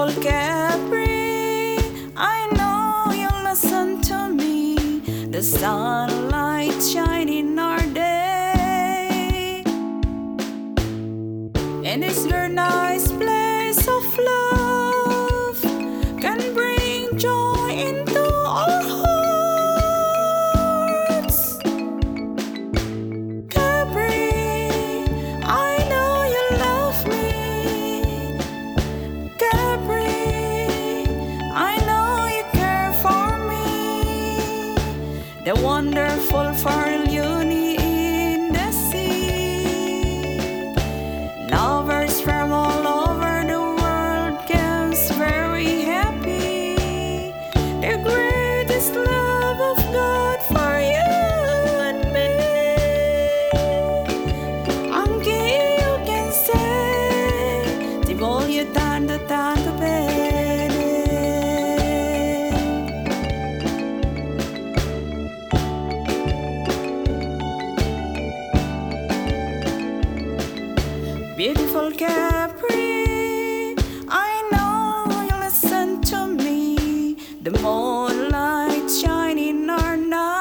Beautiful Capri, I know you'll listen to me. The sunlight shining our day, and it's very nice place of love, can bring joy into our hearts. Capri, I know you love me. Capri, I know you care for me. The wonderful foreign uni in the sea. Lovers from all over the world comes very happy. The greatest love of God for you and me. Anche io can say, ti voglio tanto tanto bene. Beautiful Capri, I know you listen to me. The moonlight shining our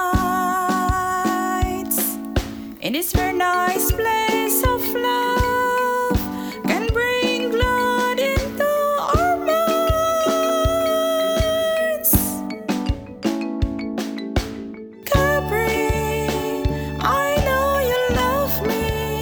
nights, in this very nice place of love, can bring blood into our minds. Capri, I know you love me.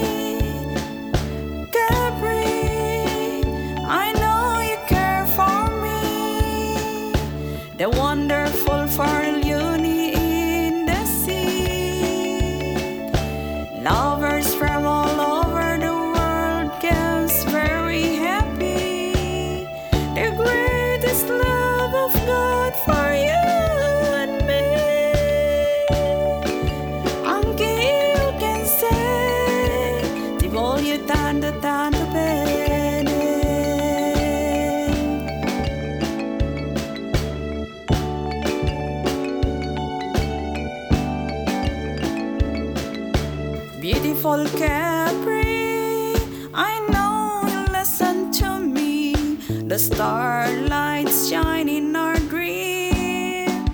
Capri, I know you care for me. The wonderful foreign uni in the sea. Lovers from all over the world comes very happy. The greatest love of God for you and me. Anche io can say, ti voglio tanto tanto bene. Beautiful Capri, I know you listen to me. The starlight's shining our dream,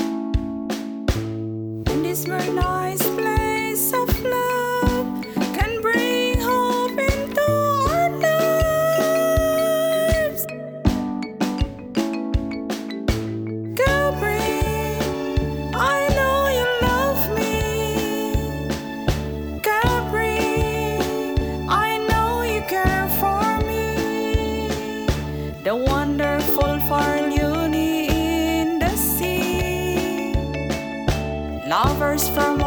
in this very nice place of love, can bring hope into our lives. Capri, I know you love me. Capri, I know you care for me. The wonderful foreign uni in the sea. Lovers from